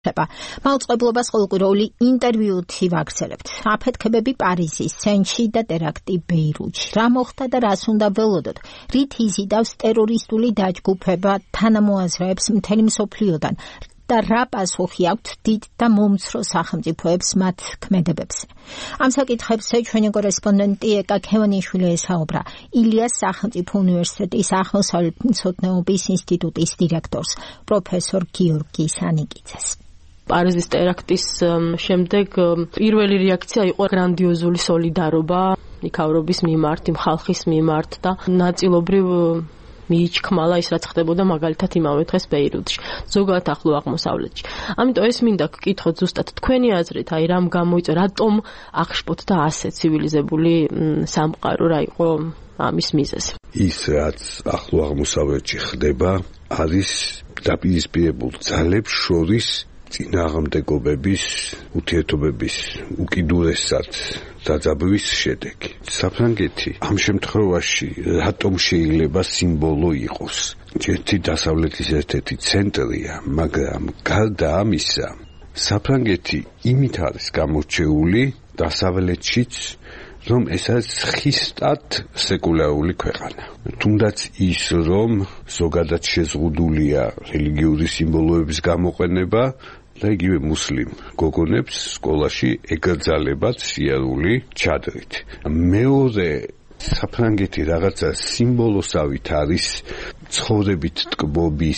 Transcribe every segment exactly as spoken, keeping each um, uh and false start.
მაუწყებლობას ყოველკვირეული ინტერვიუთი ვაგრძელებთ. აფეთქებები პარიზის სენში და ტერაქტი ბეირუთში. რა მოხდა და რას უნდა ველოდოთ? რით იზიდავს ტერორისტული დაჯგუფება თანამოაზრეებს მთელი მსოფლიოდან და რა პასუხი აქვთ დიდ და მომცრო სახელმწიფოებს მათ ქმედებებზე. ამ საკითხებზე ჩვენი კორესპონდენტი ეკა ქევანიშვილი ესაუბრა ილიას სახელმწიფო უნივერსიტეტის აღმოსავლეთმცოდნეობის ინსტიტუტის დირექტორს პროფესორ გიორგი სანიკიძეს. პარიზის ტერაქტის შემდეგ პირველი რეაქცია იყო გრანდიოზული სოლიდარობა იქავრობის მიმართ, იმ ხალხის მიმართ და ნაწილობრივ მიიჩქმალა ის რაც ხდებოდა მაგალითად იმავე დღეს ბეირუთში, ზოგადად ახლო აღმოსავლეთში. ამიტომ ეს მინდა გკითხოთ ზუსტად თქვენი აზრით, აი რამ გამოიწვია, რატომ აღშფოთდა ასე ცივილიზებული სამყარო, რა იყო ამის მიზეზი? ის რაც ახლო აღმოსავლეთში ხდება, არის დაპირისპირებულ ძალებს შორის წინააღმდეგობების ურთიერთობების უკიდურესად დაძაბვის შედეგი. საფრანგეთი ამ შემთხვევაში რატომ შეიძლება სიმბოლო იყოს? ერთი დასავლეთის ერთ-ერთი ცენტრია, მაგრამ გარდა ამისა, საფრანგეთი იმით არის გამორჩეული დასავლეთშიც, რომ ეს არის ხისტად სეკულარული ქვეყანა. თუნდაც ის, რომ ზოგადად შეზღუდულია რელიგიური სიმბოლოების გამოყენება და იგივე მუსლიმ გოგონებს სკოლაში ეკრძალებათ სიარული ჩადრით. მეორე, საფრანგეთი რაღაცა სიმბოლოსავით არის ცხოვრებით ტკბობის,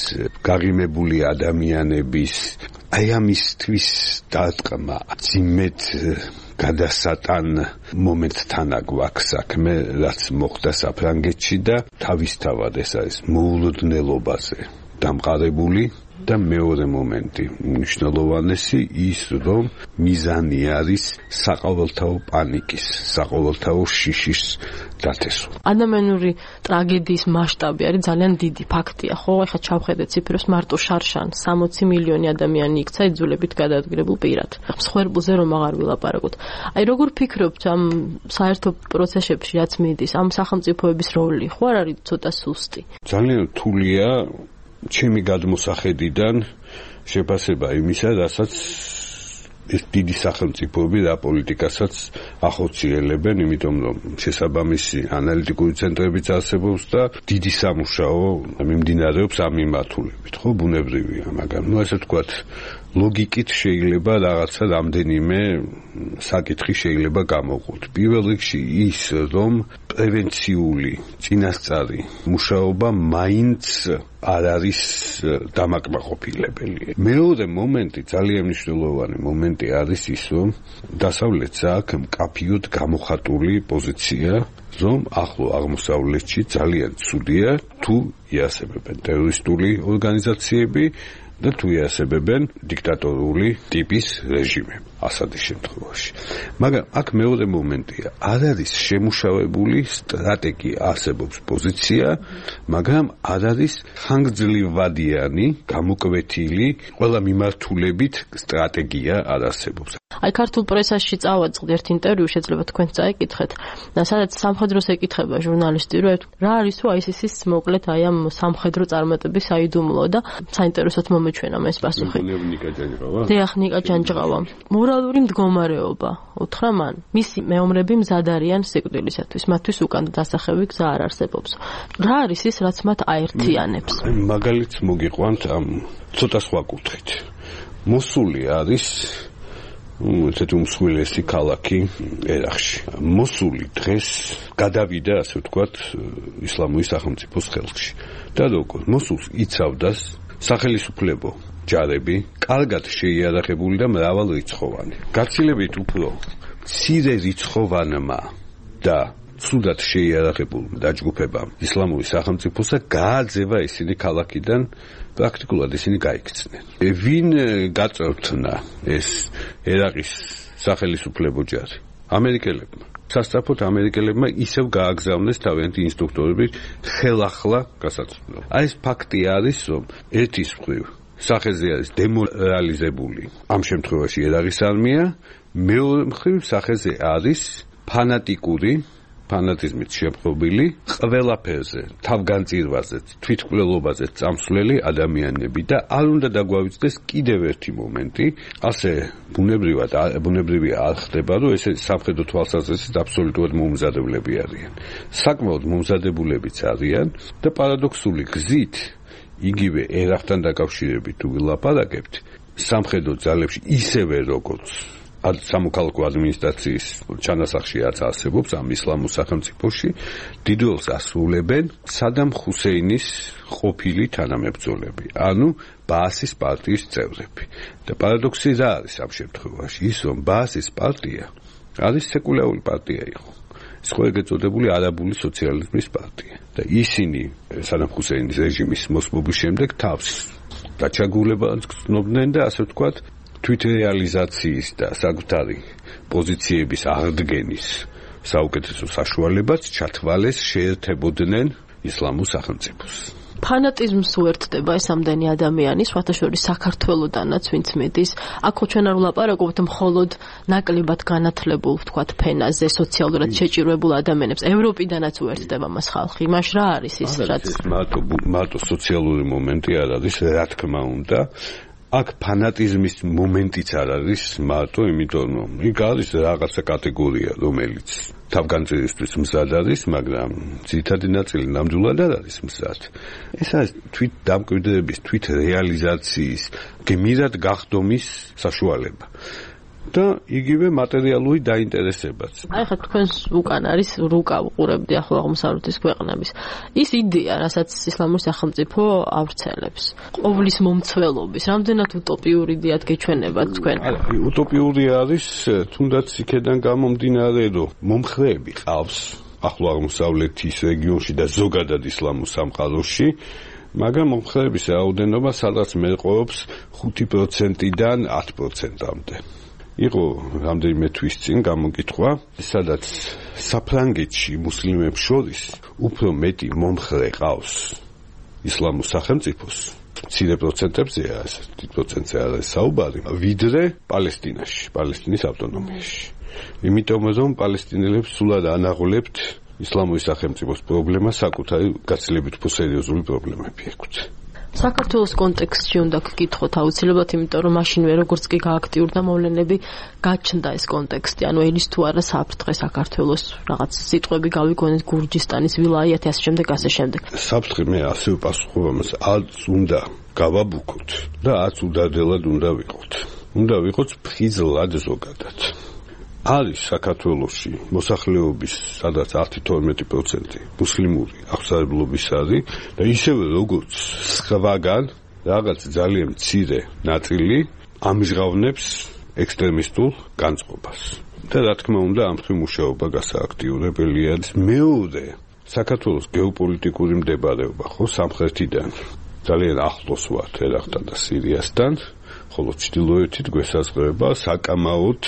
გაღიმებული ადამიანების, აი ამისთვის დარტყმა, ძიმედ გადასატან მომენტთან აგვაქვს საქმე, რაც მოხდა საფრანგეთში და თავისთავად ეს არის მოულოდნელობაზე დამყარებული. და მეორე მომენტი, მნიშვნელოვანესი ის, რომ მიზანი არის საყოველთაო პანიკის, საყოველთაო შიშის დათესვა. ადამიანური ტრაგედიის მასშტაბი არის ძალიან დიდი ფაქტია, ხო? ეხლა ჩავხედეთ ციფრებს, მარტო შარშან სამოცი მილიონი ადამიანი იქცა იძულებით გადაადგილებულ პირად. მსხვერპლზე რომ აღარ ვილაპარაკოთ. აი როგორ ფიქრობთ ამ საერთო პროცესებში, რაც მიდის, ამ სახელმწიფოების როლი, ხო არ არის ცოტა სუსტი? ძალიან რთულია ჩემი გადმოსახედიდან შეფასება იმისა, რასაც ეს დიდი სახელმწიფოები და პოლიტიკასაც ახორციელებენ, იმიტომ რომ შესაბამისი ანალიტიკური ცენტრებიც არსებობს და დიდი სამუშაო მიმდინარეობს ამ მიმართულებით, ხო, ბუნებრივია, მაგრამ ნუ ასე ვთქვათ, ლოგიკით შეიძლება რაღაცა რამდენიმე საკითხი შეიძლება გამოვყოთ. პირველ რიგში ის, რომ პრევენციული წინასწარი მუშაობა მაინც არ არის დამაკმაყოფილებელი. მეორე მომენტი, ძალიან მნიშვნელოვანი მომენტი არის ის, რომ დასავლეთს აქვს მკაფიოდ გამოხატული პოზიცია, რომ ახლო აღმოსავლეთში ძალიან ცუდია თუ იარსებებენ ტერორისტული ორგანიზაციები და თუ იარსებებენ დიქტატორული ტიპის რეჟიმები ასადის შემთხვევაში. მაგრამ აქ მეორე მომენტია, არ არის შემუშავებული სტრატეგია, არსებობს პოზიცია, მაგრამ არ არის ხანგრძლივადიანი, გამოკვეთილი, ყველა მიმართულებით სტრატეგია არ არსებობს. აი ქართულ პრესაში წავაწყდი ერთ ინტერვიუ, შეიძლება თქვენ წაიკითხეთ, და სადაც სამხედროს ეკითხება ჟურნალისტი, რომ რა არის თუ აისისის მოკლედ აი ამ სამხედრო წარმატების საიდუმლო და საინტერესოდ მომეჩვენა ეს პასუხი. დიახ, ნიკა ჯანჯღავა. მორალური მდგომარეობა, უთხრა მან. მისი მეომრები მზად არიან სიკვდილისათვის, მათთვის უკან დასახევი გზა არ არსებობს. რა არის ის, რაც მათ აერთიანებს? მაგალითს მოგიყვანთ ამ ცოტა სხვა კუთხით. მოსული არის ესეთი უმსხვილესი ქალაქი ერაყში. მოსული დღეს გადავიდა, ასე ვთქვათ, ისლამური სახელმწიფოს ხელში. და როგორ? მოსულს იცავდა სახელისუფლებო ჯარები, კარგად შეიარაღებული და მრავალრიცხოვანი. გაცილებით უფრო მცირე რიცხოვანმა და ცუდად შეიარაღებულ დაჯგუფებამ ისლამური სახელმწიფოსა გააძევა ისინი ქალაქიდან, პრაქტიკულად ისინი გაიქცნენ. ვინ გაწევთნა ეს ერაყის სახელისუფლებო ჯარი? ამერიკელებმა. სასწრაფოდ ამერიკელებმა ისევ გააგზავნეს თავიანთი ინსტრუქტორები ხელახლა გასაცვლელად. აი ეს ფაქტი არის, რომ ერთის მხრივ სახეზე არის დემორალიზებული ამ შემთხვევაში ერაყის არმია, მეორე მხრივ სახეზე არის ფანატიკური ფანატიზმით შეპყრობილი, ყველაფერზე, თავგანწირვაზე, თვითმკვლელობაზე წამსვლელი ადამიანები და არ უნდა დაგვავიწყდეს კიდევ ერთი მომენტი, ასე ბუნებრივად ბუნებრივი არ ხდება, რომ ესე სამხედრო თვალსაზრისით აბსოლუტურად მომზადებლები არიან. საკმაოდ მომზადებულებიც არიან და პარადოქსული გზით იგივე ერახთან დაკავშირებით თუ ვილაპარაკებთ, სამხედრო ძალებში ისევე როგორც სამოქალაქო ადმინისტრაციის ჩანასახში რაც არსებობს ამ ისლამურ სახელმწიფოში, დიდ როლს ასრულებენ სადამ ხუსეინის ყოფილი თანამებრძოლები, ანუ ბაასის პარტიის წევრები. და პარადოქსი რა არის ამ შემთხვევაში? ის რომ ბაასის პარტია არის სეკულარული პარტია იყო. ის ხო ეგრეთ წოდებული არაბული სოციალიზმის პარტია და ისინი სადამ ხუსეინის რეჟიმის მოსპობის შემდეგ თავს გაჩაგულებას გრძნობდნენ და ასე ვთქვათ თვითრეალიზაციის და საკუთარი პოზიციების აღდგენის საუკეთესო საშუალებაც ჩათვალეს შეერთებოდნენ ისლამურ სახელმწიფოს. ფანატიზმს უერთდება ეს ამდენი ადამიანი, სხვათა შორის საქართველოდანაც ვინც მიდის. აქ ჩვენ არ ვლაპარაკობთ მხოლოდ ნაკლებად განათლებულ, ვთქვათ, ფენაზე, სოციალურად შეჭირვებულ ადამიანებს. ევროპიდანაც უერთდება მას ხალხი. მაშ რა არის ის, რაც მარტო მარტო სოციალური მომენტი არ არის, რა თქმა უნდა. აქ ფანატიზმის მომენტიც არ არის მარტო, იმიტომ რომ იქ არის რაღაცა კატეგორია, რომელიც თავგანწირვისთვის მზად არის, მაგრამ ძირითადი ნაწილი ნამდვილად არ არის მზად. ეს არის თვით დამკვიდრების, თვით რეალიზაციის, გმირად გახდომის საშუალება. და იგივე მატერიალური დაინტერესებაც. აი ხა თქვენს უკან არის რუკა უყურებდი ახლა აღმოსავლეთის ქვეყნების. ის იდეა, რასაც ისლამური სახელმწიფო ავრცელებს. ყოვლის მომცველობის, რამდენად უტოპიური იდეად გეჩვენებათ თქვენ? აი, უტოპიური არის, თუნდაც იქედან გამომდინარე, რომ მომხრეები ყავს ახლო აღმოსავლეთის რეგიონში და ზოგადად ისლამურ სამყაროში, მაგრამ მომხრეების რაოდენობა სადაც მეყობს ხუთი პროცენტიდან ათი პროცენტამდე. იყო რამდენიმე თვის წინ გამოკითხვა, სადაც საფრანგეთში მუსლიმებს შორის უფრო მეტი მომხრე ყავს ისლამურ სახელმწიფოს, მცირე პროცენტებზეა, დიდ პროცენტზე არ არის საუბარი, ვიდრე პალესტინაში, პალესტინის ავტონომიაში. იმიტომ რომ პალესტინელებს სულად ანაღლებთ ისლამური სახელმწიფოს პრობლემა საკუთარი გაცილებით უფრო სერიოზული პრობლემები ექვთ. საქართველოს კონტექსტში უნდა გკითხოთ აუცილებლად, იმიტომ რომ მაშინვე როგორც კი გააქტიურდა მოვლენები, გაჩნდა ეს კონტექსტი, ანუ ენის თუ არა საფრთხე საქართველოს, რაღაც სიტყვები გავიგონეთ გურჯისტანის ვილაიათი, ასე შემდეგ, ასე შემდეგ. საფრთხე მე ასე ვპასუხობ, არც უნდა გავაბუქოთ და არც უდარდელად უნდა ვიყოთ. უნდა ვიყოთ ფხიზლად ზოგადად. არის საქართველოში მოსახლეობის სადაც ათი თორმეტი პროცენტი მუსლიმური აღსარებლობის არის და ისევე როგორც სხვაგან რაღაც ძალიან მცირე ნაწილი ამჟღავნებს ექსტრემისტულ განწყობას. და რა თქმა უნდა ამ ხრი მუშაობა გასააქტიურებელია. მეორე საქართველოს გეოპოლიტიკური მდებარეობა ხო სამხრეთიდან ძალიან ახლოს ვართ ერაყთან და სირიასთან, ხოლო ჩრდილოეთით გვესაზღვრება საკამაოდ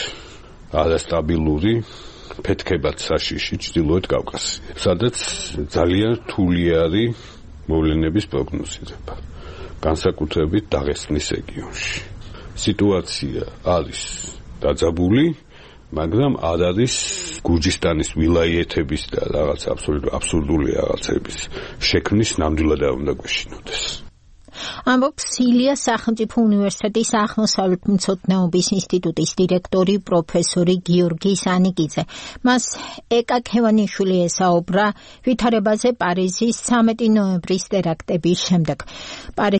არასტაბილური ფეთქებად საშიში ჩრდილოეთ კავკასია, სადაც ძალიან რთული არის მოვლენების პროგნოზირება, განსაკუთრებით დაღესტნის რეგიონში. სიტუაცია არის დაძაბული, მაგრამ არ არის გურჯისტანის ვილაიეთების და რაღაც აბსურდული რაღაცების შექმნის ნამდვილად არ უნდა გვეშინოდეს. ამბობს ილიას სახელმწიფო უნივერსიტეტის აღმოსავლეთმცოდნეობის ინსტიტუტის დირექტორი პროფესორი გიორგი სანიკიძე. მას ეკა ქევანიშვილი ესაუბრა ვითარებაზე პარიზის ცამეტი ნოემბრის ტერაქტების შემდეგ.